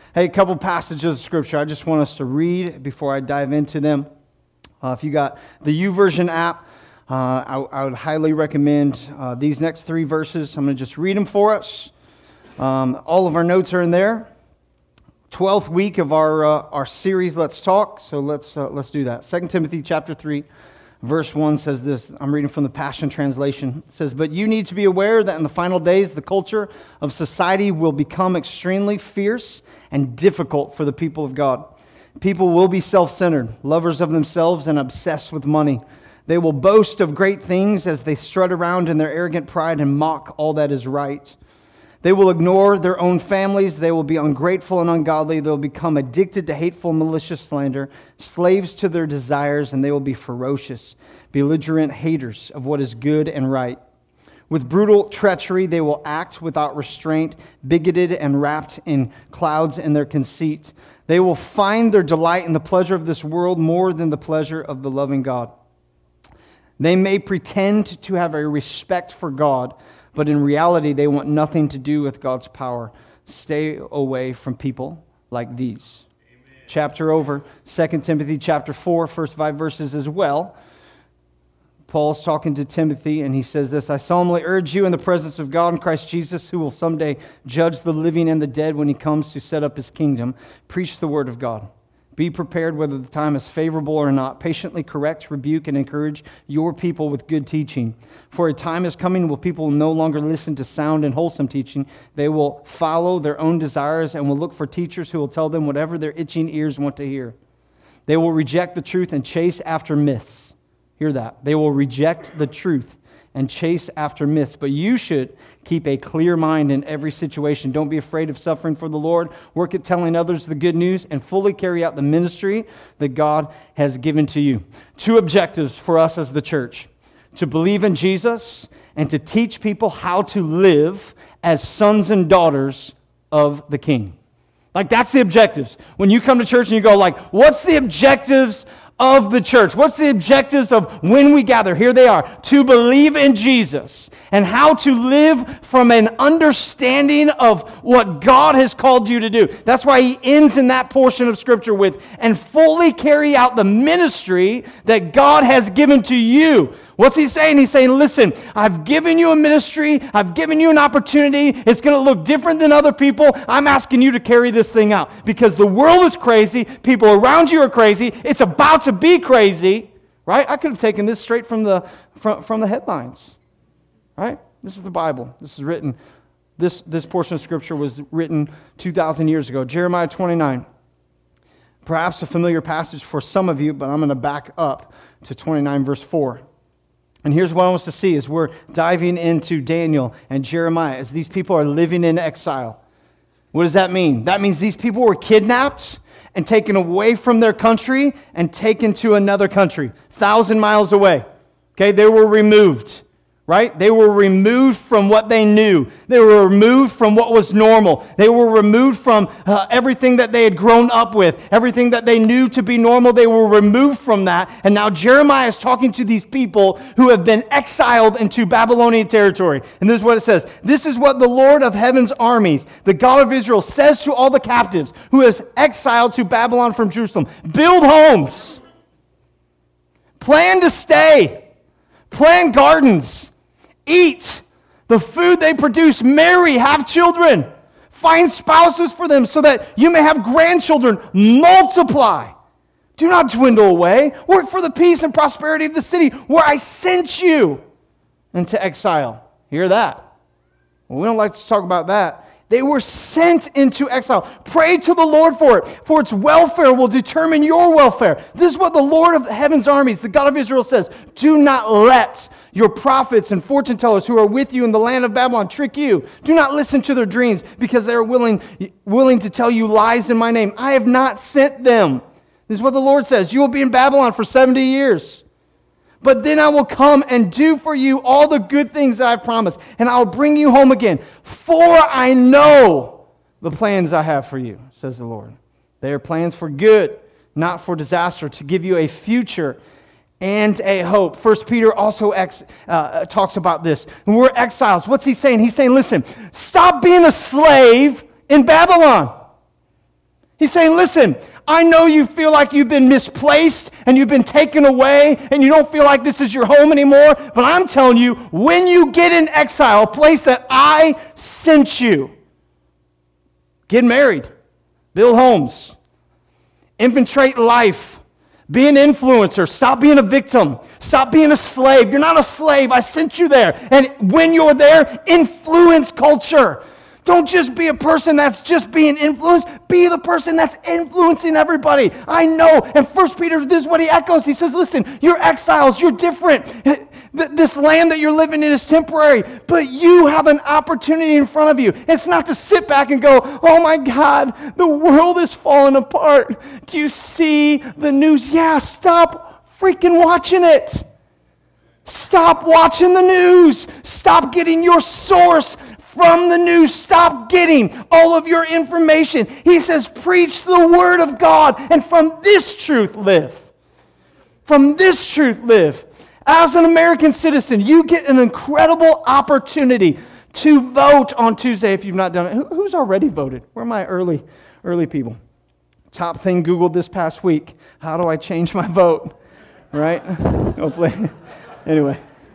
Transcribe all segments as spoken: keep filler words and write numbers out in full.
Hey, a couple passages of Scripture I just want us to read before I dive into them. Uh, if you got the YouVersion app, uh, I, I would highly recommend uh, these next three verses. I'm going to just read them for us. Um, all of our notes are in there. twelfth week of our uh, our series, Let's Talk. So let's uh, let's do that. Second Timothy chapter three, verse one says this. I'm reading from the Passion Translation. It says, "But you need to be aware that in the final days, the culture of society will become extremely fierce and difficult for the people of God. People will be self-centered, lovers of themselves, and obsessed with money. They will boast of great things as they strut around in their arrogant pride and mock all that is right. They will ignore their own families. They will be ungrateful and ungodly. They will become addicted to hateful, malicious slander, slaves to their desires, and they will be ferocious, belligerent haters of what is good and right. With brutal treachery, they will act without restraint, bigoted and wrapped in clouds in their conceit. They will find their delight in the pleasure of this world more than the pleasure of the loving God. They may pretend to have a respect for God, but in reality, they want nothing to do with God's power. Stay away from people like these." Amen. Chapter over, Second Timothy chapter four, first five verses as well. Paul's talking to Timothy, and he says this, "I solemnly urge you in the presence of God and Christ Jesus, who will someday judge the living and the dead when he comes to set up his kingdom, preach the word of God. Be prepared whether the time is favorable or not. Patiently correct, rebuke, and encourage your people with good teaching. For a time is coming when people will no longer listen to sound and wholesome teaching. They will follow their own desires and will look for teachers who will tell them whatever their itching ears want to hear. They will reject the truth and chase after myths." Hear that. They will reject the truth and chase after myths. But you should keep a clear mind in every situation. Don't be afraid of suffering for the Lord. Work at telling others the good news and fully carry out the ministry that God has given to you. Two objectives for us as the church: to believe in Jesus and to teach people how to live as sons and daughters of the King. Like, that's the objectives. When you come to church and you go like, what's the objectives of the church? What's the objectives of when we gather? Here they are. To believe in Jesus and how to live from an understanding of what God has called you to do. That's why he ends in that portion of Scripture with, "and fully carry out the ministry that God has given to you." What's he saying? He's saying, listen, I've given you a ministry. I've given you an opportunity. It's going to look different than other people. I'm asking you to carry this thing out because the world is crazy. People around you are crazy. It's about to be crazy, right? I could have taken this straight from the from, from the headlines, right? This is the Bible. This is written. This, this portion of Scripture was written two thousand years ago. Jeremiah twenty-nine. Perhaps a familiar passage for some of you, but I'm going to back up to twenty-nine verse four. And here's what I want us to see as we're diving into Daniel and Jeremiah, as these people are living in exile. What does that mean? That means these people were kidnapped and taken away from their country and taken to another country, thousand miles away. Okay, they were removed. Right? They were removed from what they knew. They were removed from what was normal. They were removed from uh, everything that they had grown up with, everything that they knew to be normal. They were removed from that. And now Jeremiah is talking to these people who have been exiled into Babylonian territory. And this is what it says. "This is what the Lord of heaven's armies, the God of Israel, says to all the captives who has exiled to Babylon from Jerusalem. Build homes. Plan to stay. Plant gardens. Eat the food they produce. Marry, have children. Find spouses for them so that you may have grandchildren. Multiply. Do not dwindle away. Work for the peace and prosperity of the city where I sent you into exile." Hear that? Well, we don't like to talk about that. They were sent into exile. Pray to the Lord for it, for its welfare will determine your welfare. This is what the Lord of heaven's armies, the God of Israel, says. "Do not let your prophets and fortune tellers who are with you in the land of Babylon trick you. Do not listen to their dreams because they are willing, willing to tell you lies in my name. I have not sent them." This is what the Lord says. "You will be in Babylon for seventy years. But then I will come and do for you all the good things that I've promised, and I'll bring you home again. For I know the plans I have for you," says the Lord. "They are plans for good, not for disaster, to give you a future and a hope." First Peter also ex, uh, talks about this. When we're exiles, what's he saying? He's saying, listen, stop being a slave in Babylon. He's saying, listen, I know you feel like you've been misplaced and you've been taken away and you don't feel like this is your home anymore, but I'm telling you, when you get in exile, a place that I sent you, get married, build homes, infiltrate life, be an influencer, stop being a victim, stop being a slave. You're not a slave, I sent you there. And when you're there, influence culture. Don't just be a person that's just being influenced. Be the person that's influencing everybody. I know. And First Peter, this is what he echoes. He says, listen, you're exiles. You're different. This land that you're living in is temporary, but you have an opportunity in front of you. It's not to sit back and go, oh my God, the world is falling apart. Do you see the news? Yeah, stop freaking watching it. Stop watching the news. Stop getting your source from the news. Stop getting all of your information. He says, preach the word of God, and from this truth live. From this truth live. As an American citizen, you get an incredible opportunity to vote on Tuesday if you've not done it. Who, who's already voted? Where are my early, early people? Top thing Googled this past week. How do I change my vote? Right? Hopefully. Anyway.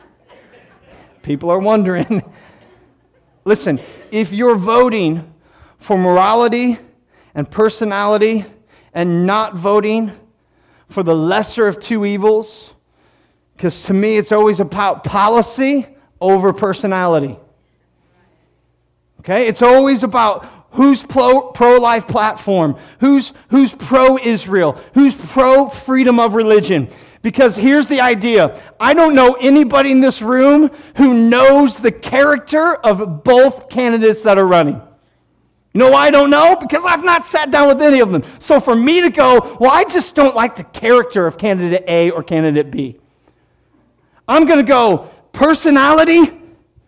People are wondering. Listen, if you're voting for morality and personality and not voting for the lesser of two evils, because to me it's always about policy over personality. Okay? It's always about who's pro, pro-life platform, who's, who's pro-Israel, who's pro-freedom of religion. Because here's the idea. I don't know anybody in this room who knows the character of both candidates that are running. You know why I don't know? Because I've not sat down with any of them. So for me to go, well, I just don't like the character of candidate A or candidate B. I'm going to go personality,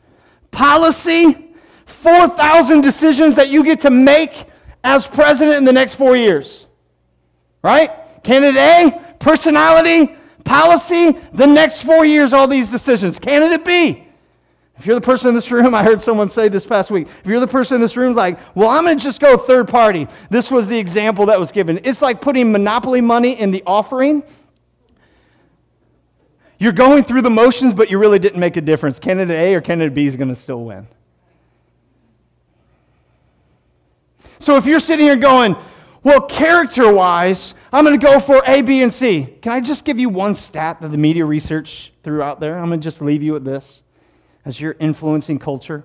policy, four thousand decisions that you get to make as president in the next four years. Right? Candidate A, personality, policy, the next four years, all these decisions. Candidate B, if you're the person in this room, I heard someone say this past week, if you're the person in this room like, well, I'm going to just go third party. This was the example that was given. It's like putting Monopoly money in the offering. You're going through the motions, but you really didn't make a difference. Candidate A or candidate B is going to still win. So if you're sitting here going, well, character-wise, I'm going to go for A, B, and C. Can I just give you one stat that the media research threw out there? I'm going to just leave you with this as you're influencing culture.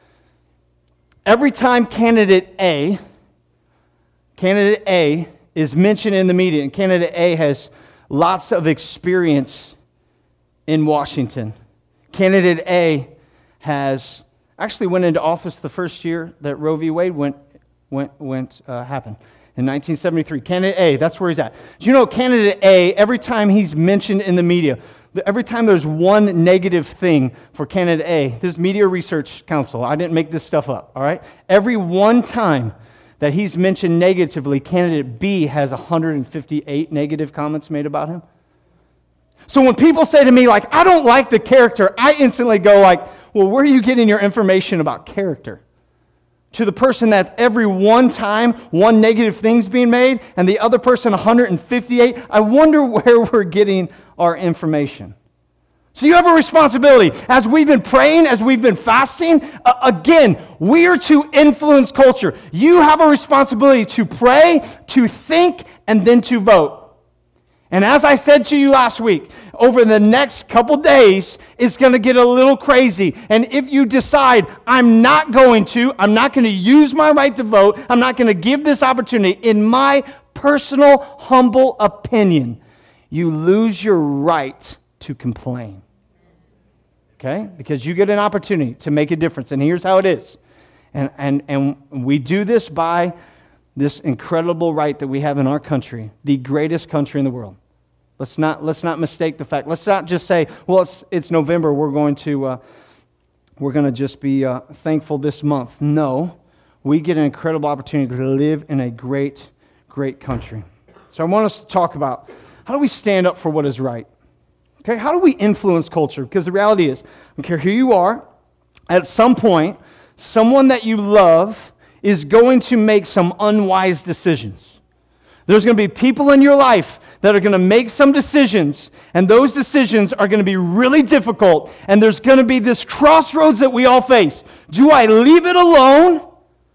Every time candidate A, candidate A is mentioned in the media, and candidate A has lots of experience in Washington. Candidate A has actually went into office the first year that Roe v. Wade went went went uh, happened. In nineteen seventy-three, candidate A, that's where he's at. Do you know candidate A, every time he's mentioned in the media, every time there's one negative thing for candidate A, this Media Research Council, I didn't make this stuff up, all right? Every one time that he's mentioned negatively, candidate B has one hundred fifty-eight negative comments made about him. So when people say to me, like, I don't like the character, I instantly go like, well, where are you getting your information about character? To the person that every one time, one negative thing's being made, and the other person one hundred fifty-eight, I wonder where we're getting our information. So you have a responsibility. As we've been praying, as we've been fasting, uh, again, we are to influence culture. You have a responsibility to pray, to think, and then to vote. And as I said to you last week, over the next couple days, it's going to get a little crazy. And if you decide, I'm not going to, I'm not going to use my right to vote, I'm not going to give this opportunity, in my personal, humble opinion, you lose your right to complain. Okay? Because you get an opportunity to make a difference. And here's how it is. And, and, and we do this by this incredible right that we have in our country, the greatest country in the world. Let's not let's not mistake the fact. Let's not just say, well, it's it's November. We're going to uh, we're going to just be uh, thankful this month. No, we get an incredible opportunity to live in a great, great country. So I want us to talk about how do we stand up for what is right. Okay, how do we influence culture? Because the reality is, I don't care who you are, at some point, someone that you love is going to make some unwise decisions. There's going to be people in your life that are going to make some decisions, and those decisions are going to be really difficult, and there's going to be this crossroads that we all face. Do I leave it alone,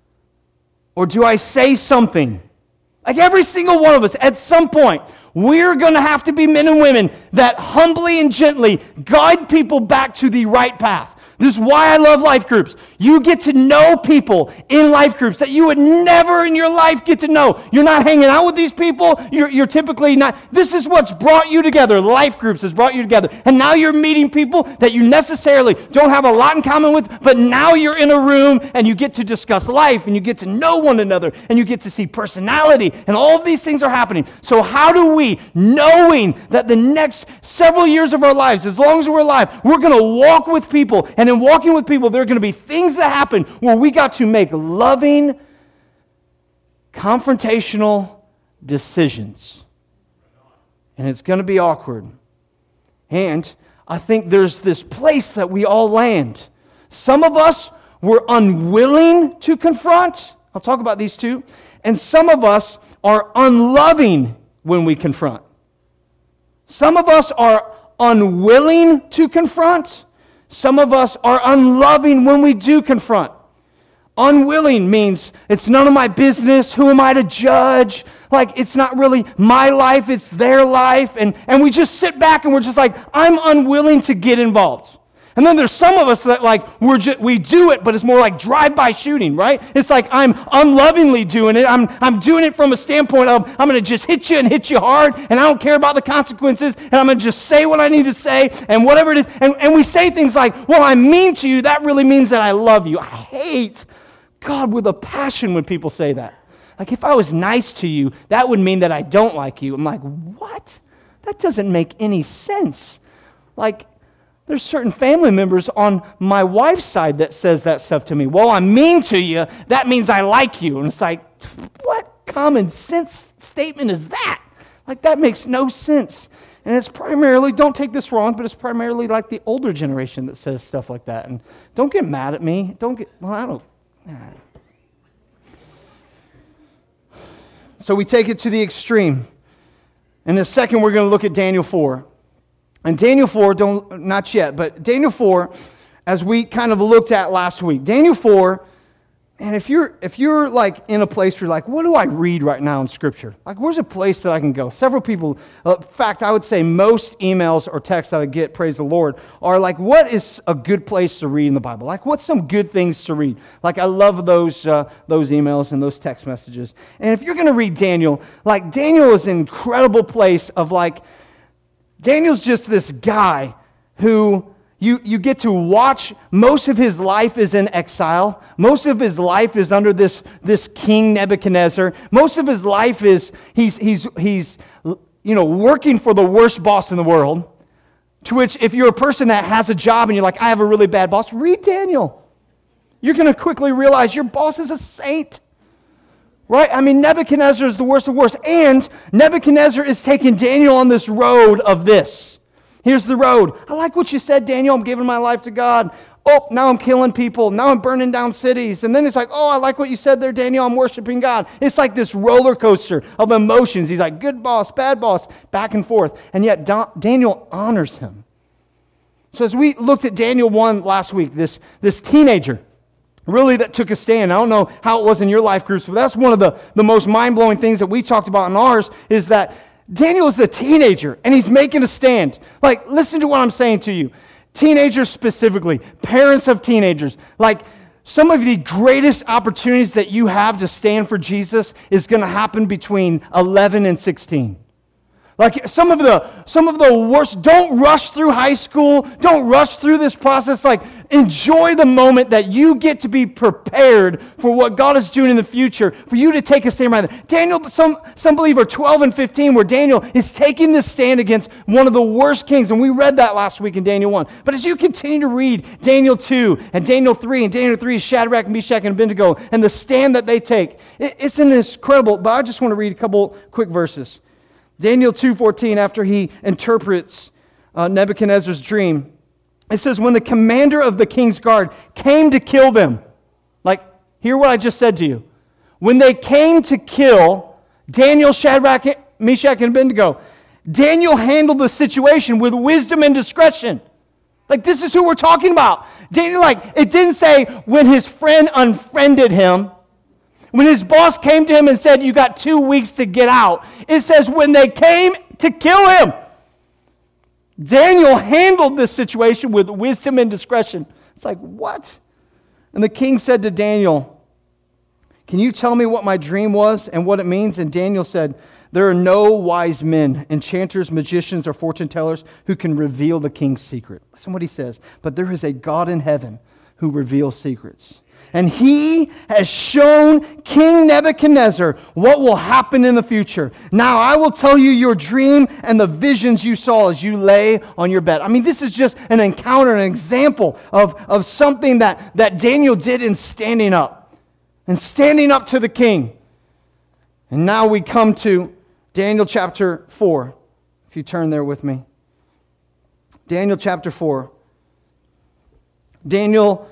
or do I say something? Like every single one of us, at some point, we're going to have to be men and women that humbly and gently guide people back to the right path. This is why I love life groups. You get to know people in life groups that you would never in your life get to know. You're not hanging out with these people. You're, you're typically not. This is what's brought you together. Life groups has brought you together. And now you're meeting people that you necessarily don't have a lot in common with, but now you're in a room and you get to discuss life and you get to know one another and you get to see personality and all of these things are happening. So how do we, knowing that the next several years of our lives, as long as we're alive, we're going to walk with people, and in walking with people, there are going to be things that happen where we got to make loving, confrontational decisions. And it's going to be awkward. And I think there's this place that we all land. Some of us were unwilling to confront. I'll talk about these two. And some of us are unloving when we confront. Some of us are unwilling to confront. Some of us are unloving when we do confront. Unwilling means it's none of my business. Who am I to judge? Like, it's not really my life, it's their life. And, and we just sit back and we're just like, I'm unwilling to get involved. And then there's some of us that like, we're just, we do it, but it's more like drive-by shooting, right? It's like I'm unlovingly doing it. I'm, I'm doing it from a standpoint of, I'm going to just hit you and hit you hard, and I don't care about the consequences, and I'm going to just say what I need to say, and whatever it is. And, and we say things like, well, I'm mean to you. That really means that I love you. I hate God with a passion when people say that. Like, if I was nice to you, that would mean that I don't like you. I'm like, what? That doesn't make any sense. Like, there's certain family members on my wife's side that says that stuff to me. Well, I'm mean to you. That means I like you. And it's like, what common sense statement is that? Like, that makes no sense. And it's primarily, don't take this wrong, but it's primarily like the older generation that says stuff like that. And don't get mad at me. Don't get, well, I don't. Nah. So we take it to the extreme. In a second, we're going to look at Daniel four. And Daniel four, don't not yet, but Daniel four, as we kind of looked at last week, Daniel four, and if you're if you're like in a place where you're like, what do I read right now in Scripture? Like, where's a place that I can go? Several people, uh, in fact, I would say most emails or texts that I get, praise the Lord, are like, what is a good place to read in the Bible? Like, what's some good things to read? Like, I love those uh, those emails and those text messages. And if you're going to read Daniel, like, Daniel is an incredible place of like, Daniel's just this guy who you, you get to watch. Most of his life is in exile. Most of his life is under this, this king Nebuchadnezzar. Most of his life is he's he's he's you know working for the worst boss in the world. To which, if you're a person that has a job and you're like, I have a really bad boss, read Daniel. You're going to quickly realize your boss is a saint. Right? I mean, Nebuchadnezzar is the worst of worst. And Nebuchadnezzar is taking Daniel on this road of this. Here's the road. I like what you said, Daniel. I'm giving my life to God. Oh, now I'm killing people. Now I'm burning down cities. And then it's like, oh, I like what you said there, Daniel. I'm worshiping God. It's like this roller coaster of emotions. He's like, good boss, bad boss, back and forth. And yet Daniel honors him. So as we looked at Daniel one last week, this, this teenager, really that took a stand. I don't know how it was in your life groups, but that's one of the, the most mind-blowing things that we talked about in ours is that Daniel is a teenager, and he's making a stand. Like, listen to what I'm saying to you. Teenagers specifically, parents of teenagers, like, some of the greatest opportunities that you have to stand for Jesus is going to happen between eleven and sixteen. Like some of the some of the worst, don't rush through high school, don't rush through this process. Like, enjoy the moment that you get to be prepared for what God is doing in the future, for you to take a stand right there. Daniel, some, some believe are twelve and fifteen, where Daniel is taking this stand against one of the worst kings, and we read that last week in Daniel one. But as you continue to read Daniel two, and Daniel three, and Daniel three is Shadrach, Meshach, and Abednego, and the stand that they take, it, it's an incredible, but I just want to read a couple quick verses. Daniel two fourteen, after he interprets uh, Nebuchadnezzar's dream, it says, when the commander of the king's guard came to kill them, like, hear what I just said to you. When they came to kill Daniel, Shadrach, Meshach, and Abednego. Daniel handled the situation with wisdom and discretion. Like, this is who we're talking about. Daniel, like, it didn't say when his friend unfriended him, when his boss came to him and said, you got two weeks to get out. It says when they came to kill him. Daniel handled this situation with wisdom and discretion. It's like, what? And the king said to Daniel, can you tell me what my dream was and what it means? And Daniel said, there are no wise men, enchanters, magicians, or fortune tellers who can reveal the king's secret. Listen what he says. But there is a God in heaven who reveals secrets. And he has shown King Nebuchadnezzar what will happen in the future. Now I will tell you your dream and the visions you saw as you lay on your bed. I mean, this is just an encounter, an example of, of something that, that Daniel did in standing up. And standing up to the king. And now we come to Daniel chapter four. If you turn there with me. Daniel chapter four. Daniel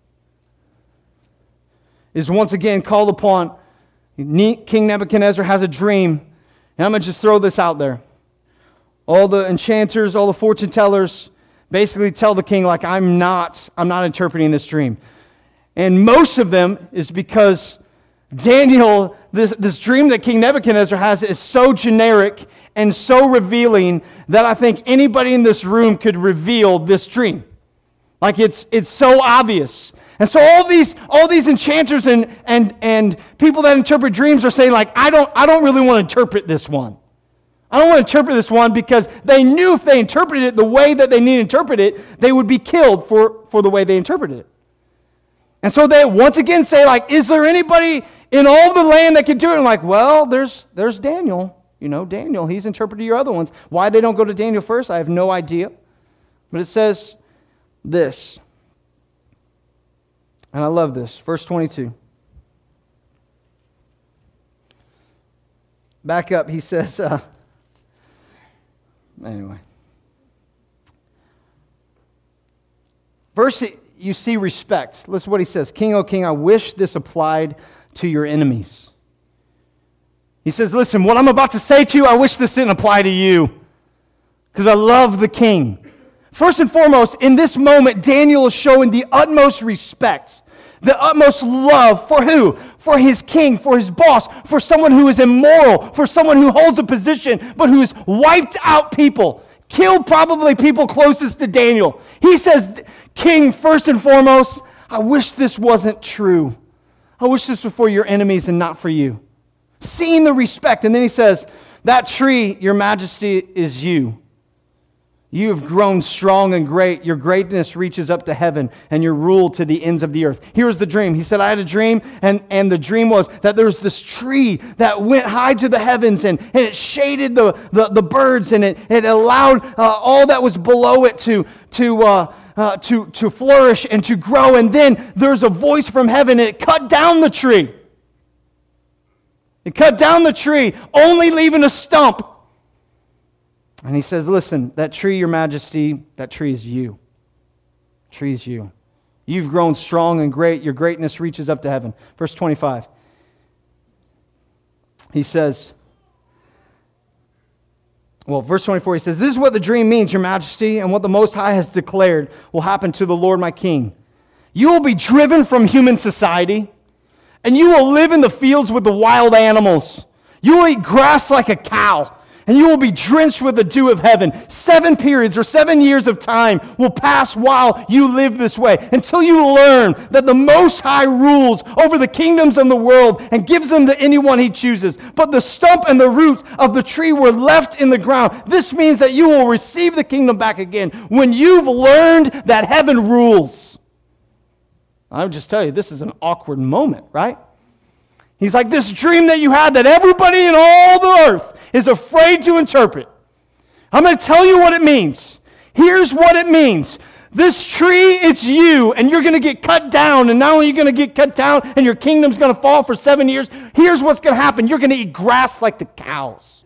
is once again called upon. King Nebuchadnezzar has a dream. And I'm going to just throw this out there. All the enchanters, all the fortune tellers basically tell the king, like, I'm not, I'm not interpreting this dream. And most of them is because Daniel, this, this dream that King Nebuchadnezzar has is so generic and so revealing that I think anybody in this room could reveal this dream. Like, it's it's so obvious. And so all these all these enchanters and and and people that interpret dreams are saying, like, I don't I don't really want to interpret this one. I don't want to interpret this one because they knew if they interpreted it the way that they need to interpret it, they would be killed for, for the way they interpreted it. And so they once again say, like, is there anybody in all the land that can do it? And like, well, there's there's Daniel. You know, Daniel, he's interpreted your other ones. Why they don't go to Daniel first, I have no idea. But it says this. And I love this. Verse twenty-two. Back up, he says, uh, anyway. Verse, you see respect. Listen to what he says. King, O king, I wish this applied to your enemies. He says, listen, what I'm about to say to you, I wish this didn't apply to you. Because I love the king. First and foremost, in this moment, Daniel is showing the utmost respect, the utmost love for who? For his king, for his boss, for someone who is immoral, for someone who holds a position, but who has wiped out people, killed probably people closest to Daniel. He says, king, first and foremost, I wish this wasn't true. I wish this was for your enemies and not for you. Seeing the respect. And then he says, that tree, your majesty, is you. You have grown strong and great. Your greatness reaches up to heaven and your rule to the ends of the earth. Here's the dream. He said, I had a dream, and, and the dream was that there was this tree that went high to the heavens, and, and it shaded the, the, the birds, and it, it allowed uh, all that was below it to, to, uh, uh, to, to flourish and to grow. And then there's a voice from heaven, and it cut down the tree. It cut down the tree, only leaving a stump. And he says, listen, that tree, your majesty, that tree is you. Tree is you. You've grown strong and great. Your greatness reaches up to heaven. Verse twenty-five. He says, well, verse twenty-four, he says, this is what the dream means, your majesty, and what the Most High has declared will happen to the Lord my king. You will be driven from human society, and you will live in the fields with the wild animals. You will eat grass like a cow. And you will be drenched with the dew of heaven. Seven periods or seven years of time will pass while you live this way, until you learn that the Most High rules over the kingdoms of the world and gives them to anyone He chooses. But the stump and the roots of the tree were left in the ground. This means that you will receive the kingdom back again when you've learned that heaven rules. I would just tell you, this is an awkward moment, right? He's like, this dream that you had that everybody in all the earth is afraid to interpret. I'm going to tell you what it means. Here's what it means. This tree, it's you, and you're going to get cut down, and not only are you going to get cut down, and your kingdom's going to fall for seven years, here's what's going to happen. You're going to eat grass like the cows.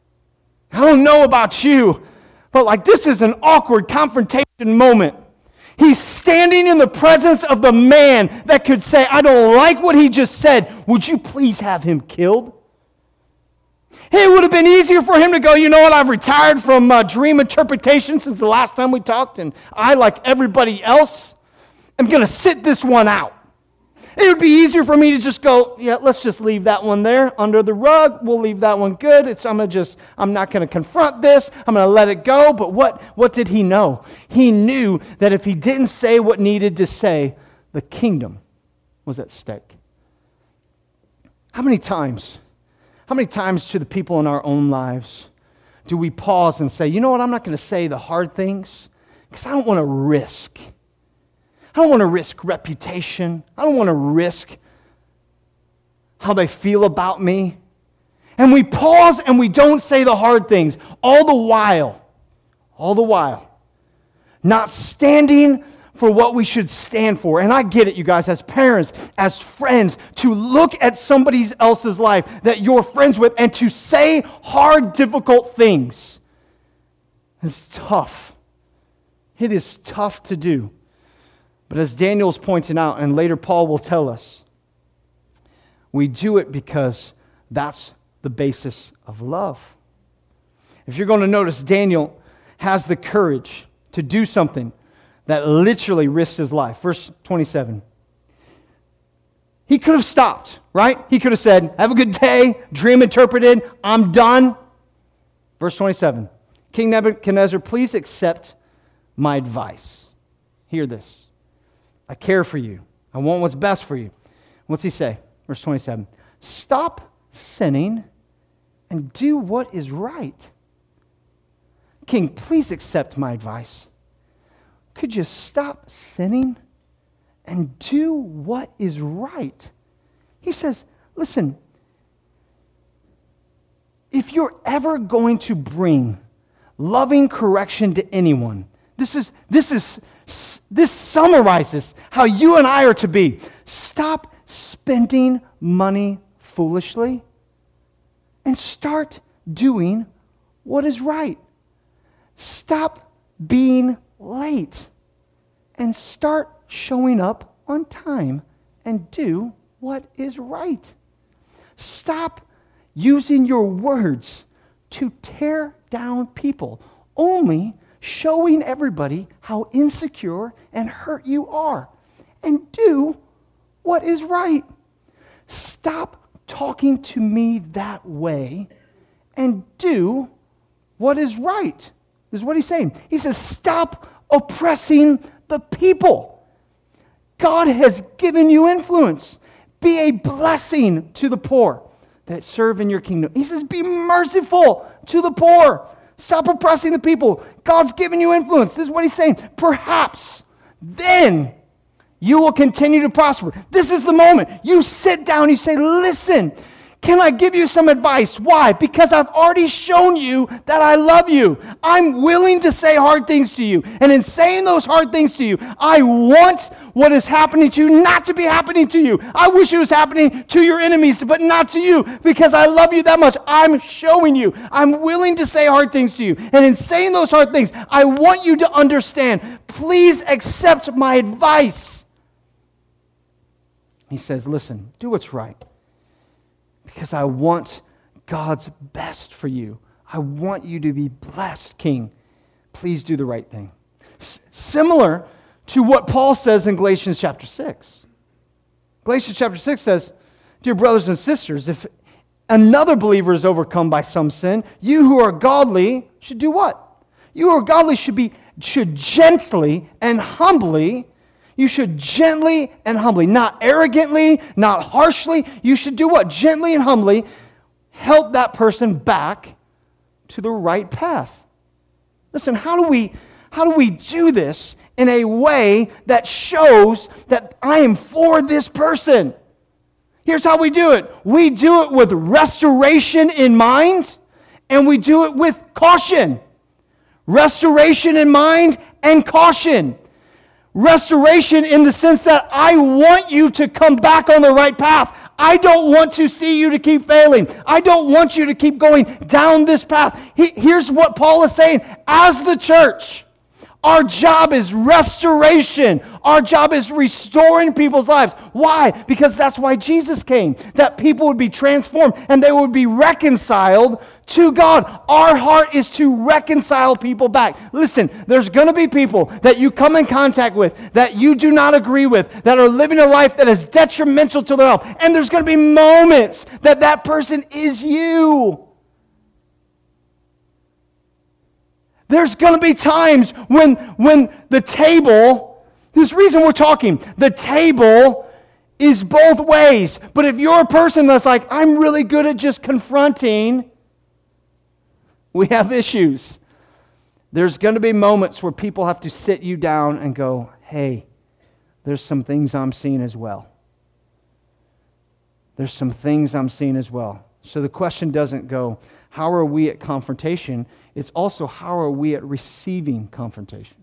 I don't know about you, but like this is an awkward confrontation moment. He's standing in the presence of the man that could say, I don't like what he just said. Would you please have him killed? It would have been easier for him to go, you know what, I've retired from uh, dream interpretation since the last time we talked, and I, like everybody else, am going to sit this one out. It would be easier for me to just go, yeah, let's just leave that one there under the rug. We'll leave that one good. It's, I'm gonna just, I'm not going to confront this. I'm going to let it go. But what, what did he know? He knew that if he didn't say what needed to say, the kingdom was at stake. How many times, how many times to the people in our own lives do we pause and say, you know what, I'm not going to say the hard things because I don't want to risk. I don't want to risk reputation. I don't want to risk how they feel about me. And we pause and we don't say the hard things. All the while, all the while, not standing for what we should stand for. And I get it, you guys, as parents, as friends, to look at somebody else's life that you're friends with and to say hard, difficult things. It's tough. It is tough to do. But as Daniel's pointing out, and later Paul will tell us, we do it because that's the basis of love. If you're going to notice, Daniel has the courage to do something that literally risks his life. Verse twenty-seven. He could have stopped, right? He could have said, have a good day, dream interpreted, I'm done. Verse twenty-seven. King Nebuchadnezzar, please accept my advice. Hear this. I care for you. I want what's best for you. What's he say? Verse twenty-seven. Stop sinning and do what is right. King, please accept my advice. Could you stop sinning and do what is right? He says, listen, if you're ever going to bring loving correction to anyone, this is this is This summarizes how you and I are to be. Stop spending money foolishly and start doing what is right. Stop being late and start showing up on time and do what is right. Stop using your words to tear down people, only showing everybody how insecure and hurt you are, and do what is right. Stop talking to me that way and do what is right. This is what he's saying. He says, stop oppressing the people. God has given you influence. Be a blessing to the poor that serve in your kingdom. He says, be merciful to the poor. Stop oppressing the people. God's given you influence. This is what he's saying. Perhaps then you will continue to prosper. This is the moment. You sit down, you say, listen, can I give you some advice? Why? Because I've already shown you that I love you. I'm willing to say hard things to you. And in saying those hard things to you, I want what is happening to you not to be happening to you. I wish it was happening to your enemies, but not to you, because I love you that much. I'm showing you. I'm willing to say hard things to you. And in saying those hard things, I want you to understand. Please accept my advice. He says, listen, do what's right. Because I want God's best for you. I want you to be blessed, King. Please do the right thing. S- similar to what Paul says in Galatians chapter six. Galatians chapter six says, dear brothers and sisters, if another believer is overcome by some sin, you who are godly should do what? You who are godly should be should gently and humbly You should gently and humbly, not arrogantly, not harshly. You should do what? Gently and humbly help that person back to the right path. Listen, how do we how do we do this in a way that shows that I am for this person? Here's how we do it. We do it with restoration in mind, and we do it with caution. Restoration in mind and caution. Restoration in the sense that I want you to come back on the right path. I don't want to see you to keep failing. I don't want you to keep going down this path. He, here's what Paul is saying. As the church, Our job is restoration. Our job is restoring people's lives. Why? Because that's why Jesus came. That people would be transformed and they would be reconciled to God. Our heart is to reconcile people back. Listen, there's going to be people that you come in contact with that you do not agree with, that are living a life that is detrimental to their health. And there's going to be moments that that person is you. There's going to be times when, when the table, this reason we're talking, the table is both ways. But if you're a person that's like, I'm really good at just confronting, we have issues. There's going to be moments where people have to sit you down and go, hey, there's some things I'm seeing as well. There's some things I'm seeing as well. So the question doesn't go, how are we at confrontation? It's also, how are we at receiving confrontation?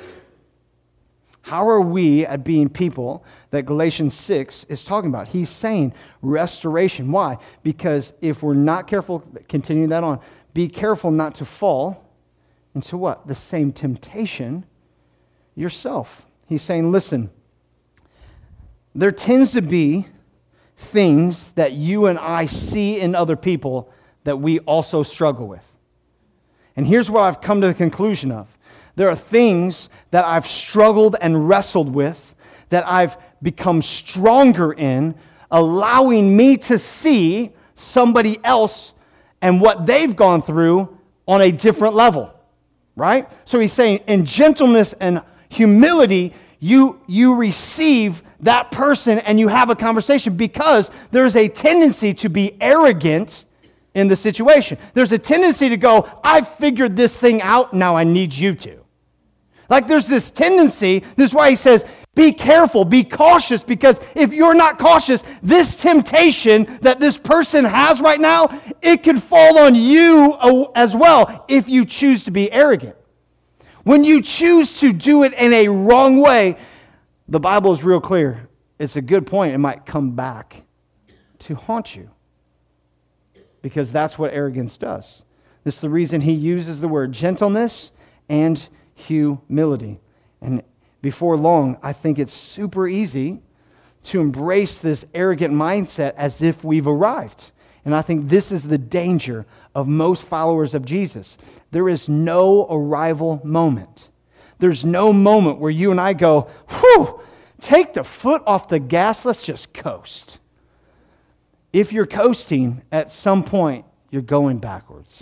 How are we at being people that Galatians six is talking about? He's saying restoration. Why? Because if we're not careful, continuing that on, be careful not to fall into what? The same temptation yourself. He's saying, listen, there tends to be things that you and I see in other people that we also struggle with. And here's what I've come to the conclusion of. There are things that I've struggled and wrestled with that I've become stronger in, allowing me to see somebody else and what they've gone through on a different level, right? So he's saying in gentleness and humility, you, you receive that person and you have a conversation, because there's a tendency to be arrogant in the situation. There's a tendency to go, I figured this thing out, now I need you to. Like there's this tendency, this is why he says, be careful, be cautious, because if you're not cautious, this temptation that this person has right now, it could fall on you as well if you choose to be arrogant. When you choose to do it in a wrong way, the Bible is real clear. It's a good point. It might come back to haunt you, because that's what arrogance does. This is the reason he uses the word gentleness and humility. And before long, I think it's super easy to embrace this arrogant mindset as if we've arrived. And I think this is the danger of most followers of Jesus. There is no arrival moment. There's no moment where you and I go, whew, take the foot off the gas, let's just coast. If you're coasting, at some point, you're going backwards.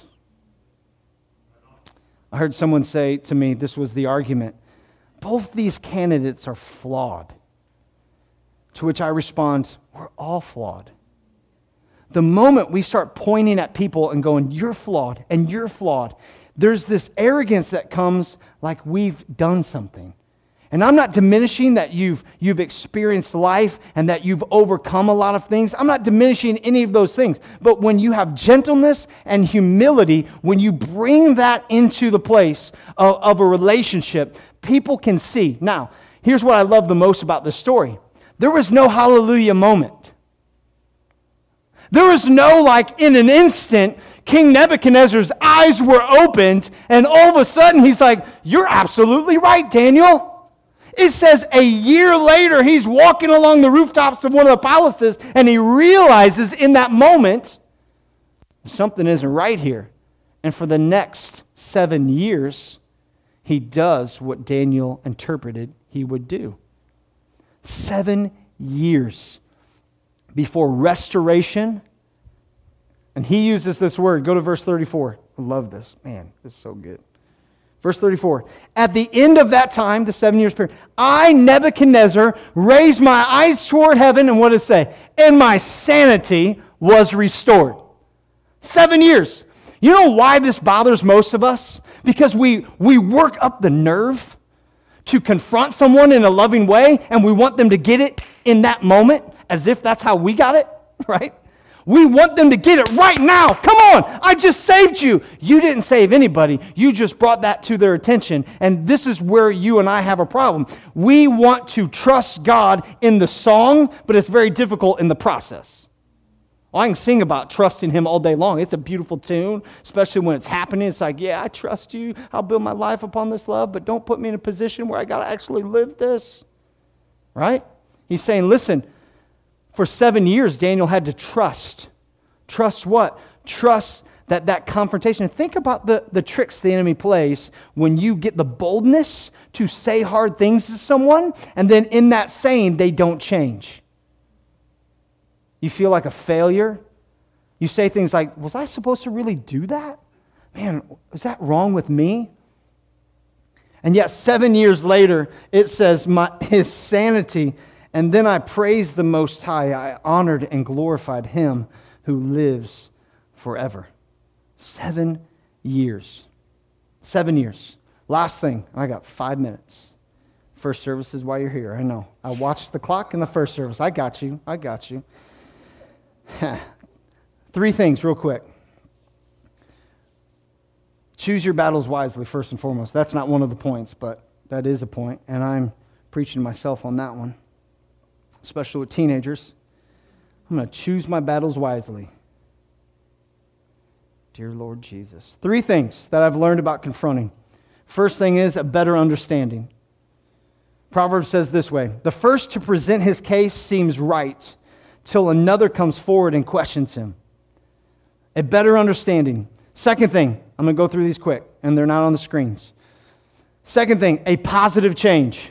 I heard someone say to me, this was the argument, both these candidates are flawed. To which I respond, we're all flawed. The moment we start pointing at people and going, you're flawed and you're flawed, there's this arrogance that comes like we've done something. And I'm not diminishing that you've, you've experienced life and that you've overcome a lot of things. I'm not diminishing any of those things. But when you have gentleness and humility, when you bring that into the place of, of a relationship, people can see. Now, here's what I love the most about this story. There was no hallelujah moment. There was no, like, in an instant, King Nebuchadnezzar's eyes were opened, and all of a sudden he's like, you're absolutely right, Daniel. It says a year later, he's walking along the rooftops of one of the palaces, and he realizes in that moment, something isn't right here. And for the next seven years, he does what Daniel interpreted he would do. Seven years before restoration. And he uses this word. Go to verse thirty-four. I love this. Man, this is so good. Verse thirty-four. At the end of that time, the seven years period, I, Nebuchadnezzar, raised my eyes toward heaven, and what does it say? And my sanity was restored. Seven years. You know why this bothers most of us? Because we, we work up the nerve to confront someone in a loving way, and we want them to get it in that moment, as if that's how we got it, right? We want them to get it right now. Come on, I just saved you. You didn't save anybody. You just brought that to their attention. And this is where you and I have a problem. We want to trust God in the song, but it's very difficult in the process. I can sing about trusting him all day long. It's a beautiful tune, especially when it's happening. It's like, yeah, I trust you. I'll build my life upon this love, but don't put me in a position where I got to actually live this. Right? He's saying, listen, for seven years, Daniel had to trust. Trust what? Trust that that confrontation. Think about the, the tricks the enemy plays when you get the boldness to say hard things to someone, and then in that saying, they don't change. You feel like a failure. You say things like, was I supposed to really do that? Man, is that wrong with me? And yet seven years later, it says, my, his sanity, and then I praised the Most High. I honored and glorified him who lives forever. Seven years. Seven years. Last thing, I got five minutes. First service is why you're here. I know. I watched the clock in the first service. I got you. I got you. Three things real quick. Choose your battles wisely, first and foremost. That's not one of the points, but that is a point, and I'm preaching myself on that one, especially with teenagers. I'm going to choose my battles wisely. Dear Lord Jesus. Three things that I've learned about confronting. First thing is a better understanding. Proverbs says this way, the first to present his case seems right, till another comes forward and questions him. A better understanding. Second thing, I'm going to go through these quick, and they're not on the screens. Second thing, a positive change.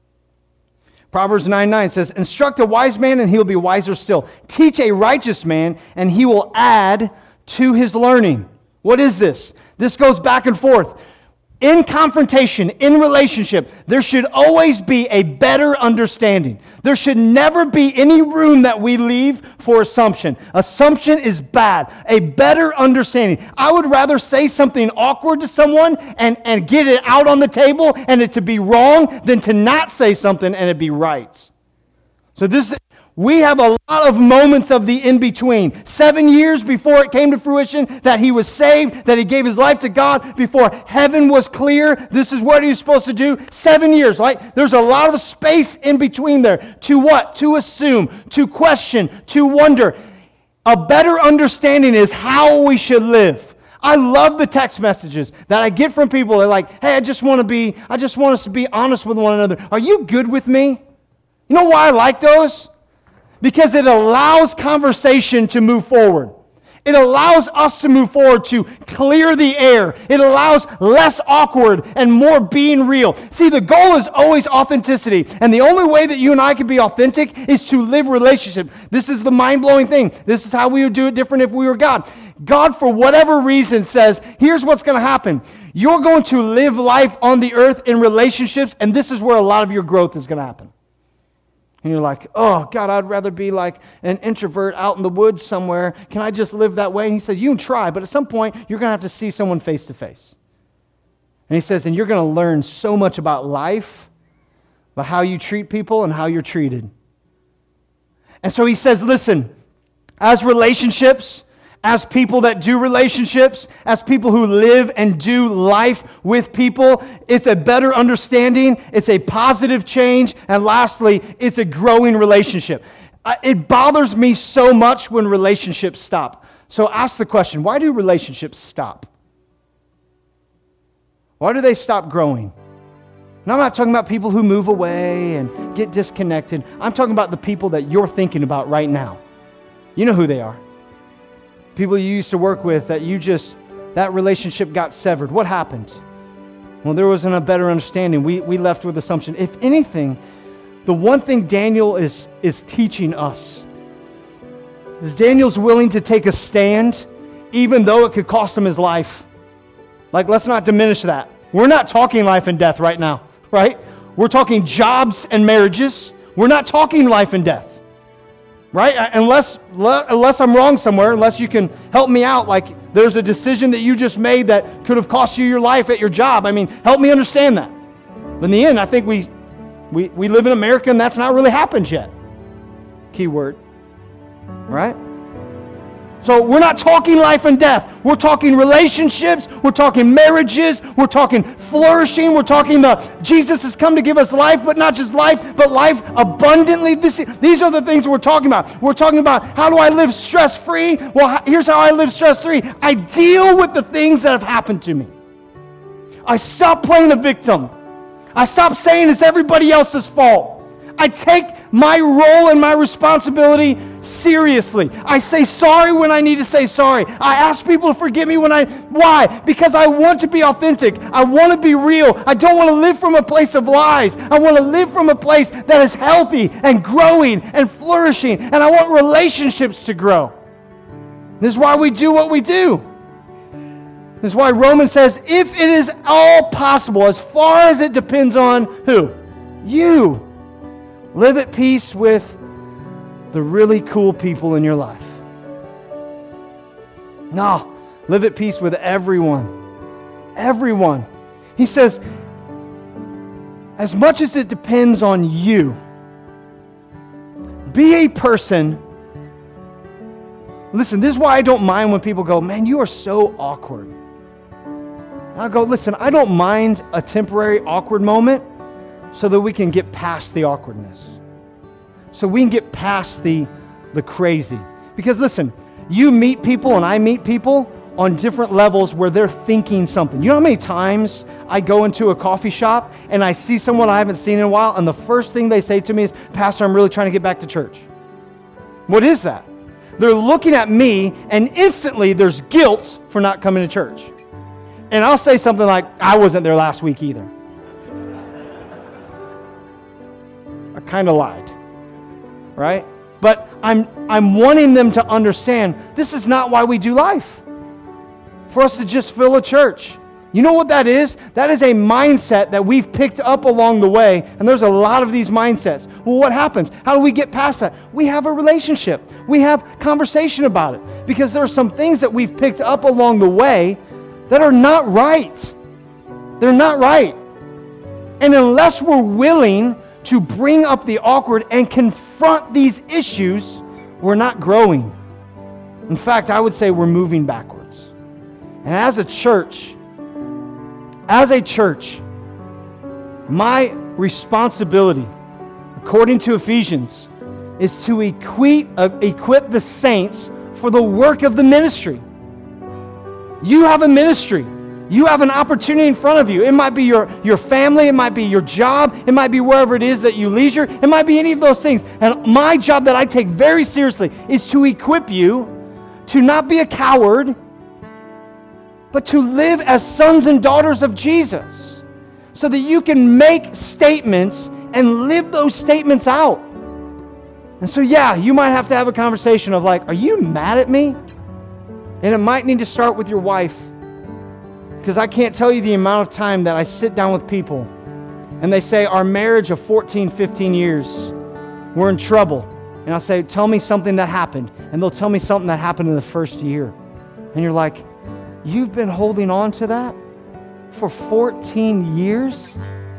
Proverbs nine nine says, instruct a wise man and he'll be wiser still. Teach a righteous man and he will add to his learning. What is this? This goes back and forth. In confrontation, in relationship, there should always be a better understanding. There should never be any room that we leave for assumption. Assumption is bad. A better understanding. I would rather say something awkward to someone and, and get it out on the table and it to be wrong than to not say something and it be right. So this we have a lot of moments of the in-between. Seven years before it came to fruition that he was saved, that he gave his life to God, before heaven was clear, this is what he was supposed to do. Seven years, right? There's a lot of space in between there. To what? To assume, to question, to wonder. A better understanding is how we should live. I love the text messages that I get from people. They're like, hey, I just want to be, I just want us to be honest with one another. Are you good with me? You know why I like those? Because it allows conversation to move forward. It allows us to move forward to clear the air. It allows less awkward and more being real. See, the goal is always authenticity. And the only way that you and I can be authentic is to live relationship. This is the mind-blowing thing. This is how we would do it different if we were God. God, for whatever reason, says, here's what's going to happen. You're going to live life on the earth in relationships, and this is where a lot of your growth is going to happen. And you're like, oh, God, I'd rather be like an introvert out in the woods somewhere. Can I just live that way? And he said, you can try, but at some point, you're going to have to see someone face to face. And he says, and you're going to learn so much about life, about how you treat people and how you're treated. And so he says, listen, as relationships, as people that do relationships, as people who live and do life with people, it's a better understanding, it's a positive change, and lastly, it's a growing relationship. It bothers me so much when relationships stop. So ask the question, why do relationships stop? Why do they stop growing? And I'm not talking about people who move away and get disconnected. I'm talking about the people that you're thinking about right now. You know who they are. People you used to work with that you just, that relationship got severed. What happened? Well, there wasn't a better understanding. We we left with assumption. If anything, the one thing Daniel is, is teaching us is Daniel's willing to take a stand even though it could cost him his life. Like, let's not diminish that. We're not talking life and death right now, right? We're talking jobs and marriages. We're not talking life and death. Right? Unless unless I'm wrong somewhere, unless you can help me out, like there's a decision that you just made that could have cost you your life at your job. I mean, help me understand that. But in the end, I think we we, we live in America and that's not really happened yet. Key word. Right? So we're not talking life and death. We're talking relationships. We're talking marriages. We're talking flourishing. We're talking the Jesus has come to give us life, but not just life, but life abundantly. This, these are the things we're talking about. We're talking about how do I live stress-free? Well, here's how I live stress-free. I deal with the things that have happened to me. I stop playing a victim. I stop saying it's everybody else's fault. I take my role and my responsibility seriously. I say sorry when I need to say sorry. I ask people to forgive me when I... Why? Because I want to be authentic. I want to be real. I don't want to live from a place of lies. I want to live from a place that is healthy and growing and flourishing. And I want relationships to grow. This is why we do what we do. This is why Romans says, if it is all possible, as far as it depends on who? You. Live at peace with the really cool people in your life. No, live at peace with everyone. Everyone. He says, as much as it depends on you, be a person. Listen, this is why I don't mind when people go, man, you are so awkward. I'll go, listen, I don't mind a temporary awkward moment so that we can get past the awkwardness. So we can get past the, the crazy. Because listen, you meet people and I meet people on different levels where they're thinking something. You know how many times I go into a coffee shop and I see someone I haven't seen in a while and the first thing they say to me is, Pastor, I'm really trying to get back to church. What is that? They're looking at me and instantly there's guilt for not coming to church. And I'll say something like, I wasn't there last week either. I kind of lied, right? But I'm I'm wanting them to understand this is not why we do life. For us to just fill a church. You know what that is? That is a mindset that we've picked up along the way, and there's a lot of these mindsets. Well, what happens? How do we get past that? We have a relationship. We have conversation about it. Because there are some things that we've picked up along the way that are not right. They're not right. And unless we're willing to bring up the awkward and confront these issues, we're not growing. In fact, I would say we're moving backwards. And as a church, as a church, my responsibility, according to Ephesians, is to equip, uh, equip the saints for the work of the ministry. You have a ministry. You have an opportunity in front of you. It might be your, your family. It might be your job. It might be wherever it is that you leisure. It might be any of those things. And my job that I take very seriously is to equip you to not be a coward, but to live as sons and daughters of Jesus so that you can make statements and live those statements out. And so, yeah, you might have to have a conversation of like, are you mad at me? And it might need to start with your wife, because I can't tell you the amount of time that I sit down with people and they say, our marriage of fourteen, fifteen years, we're in trouble. And I'll say, tell me something that happened. And they'll tell me something that happened in the first year. And you're like, you've been holding on to that for fourteen years?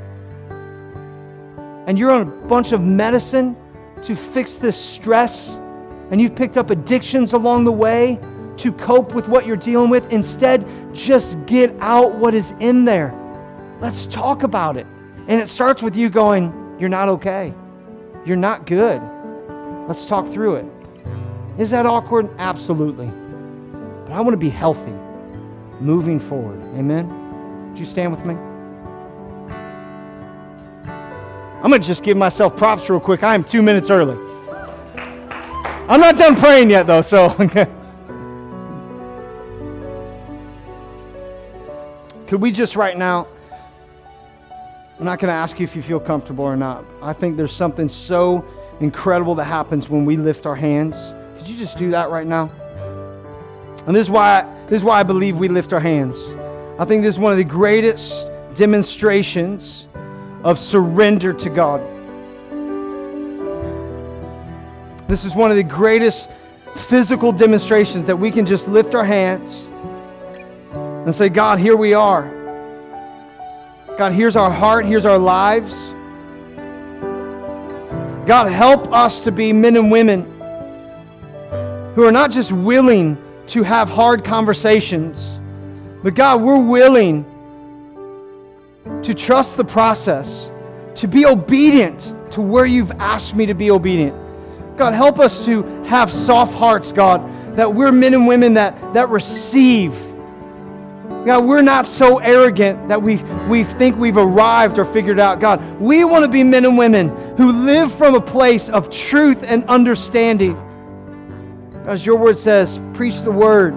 And you're on a bunch of medicine to fix this stress, and you've picked up addictions along the way to cope with what you're dealing with. Instead, just get out what is in there. Let's talk about it. And it starts with you going, you're not okay. You're not good. Let's talk through it. Is that awkward? Absolutely. But I want to be healthy moving forward. Amen? Would you stand with me? I'm going to just give myself props real quick. I am two minutes early. I'm not done praying yet, though, so... Could we just right now, I'm not going to ask you if you feel comfortable or not. I think there's something so incredible that happens when we lift our hands. Could you just do that right now? And this is why, this is why I believe we lift our hands. I think this is one of the greatest demonstrations of surrender to God. This is one of the greatest physical demonstrations that we can just lift our hands and say, God, here we are. God, here's our heart. Here's our lives. God, help us to be men and women who are not just willing to have hard conversations, but God, we're willing to trust the process, to be obedient to where you've asked me to be obedient. God, help us to have soft hearts, God, that we're men and women that, that receive. God, we're not so arrogant that we we think we've arrived or figured out. God, we want to be men and women who live from a place of truth and understanding. As your word says, preach the word.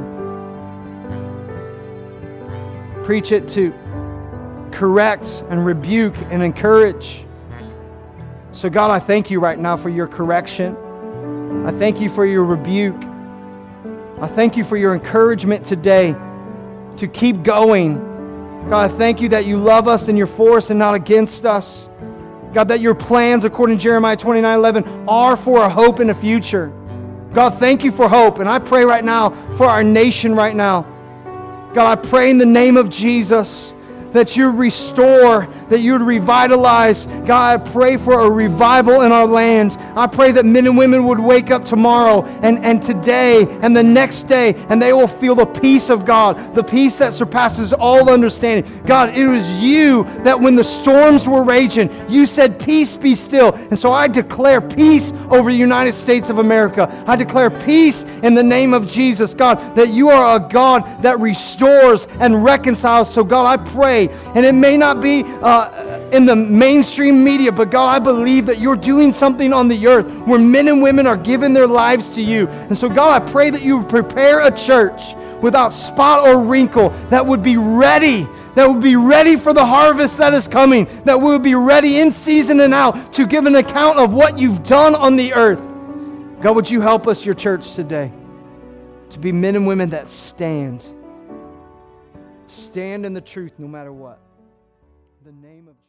Preach it to correct and rebuke and encourage. So God, I thank you right now for your correction. I thank you for your rebuke. I thank you for your encouragement today to keep going. God, I thank you that you love us and you're for us and not against us. God, that your plans, according to Jeremiah twenty-nine eleven, are for a hope in the future. God, thank you for hope. And I pray right now for our nation right now. God, I pray in the name of Jesus that you restore, that you would revitalize. God, I pray for a revival in our land. I pray that men and women would wake up tomorrow and, and today and the next day, and they will feel the peace of God, the peace that surpasses all understanding. God, it was you that when the storms were raging, you said, peace be still. And so I declare peace over the United States of America. I declare peace in the name of Jesus, God, that you are a God that restores and reconciles. So God, I pray, and it may not be uh, in the mainstream media, but God, I believe that you're doing something on the earth where men and women are giving their lives to you. And so God, I pray that you would prepare a church without spot or wrinkle that would be ready, that would be ready for the harvest that is coming, that we would be ready in season and out to give an account of what you've done on the earth. God, would you help us, your church, today to be men and women that stand. Stand in the truth no matter what. In the name of Jesus.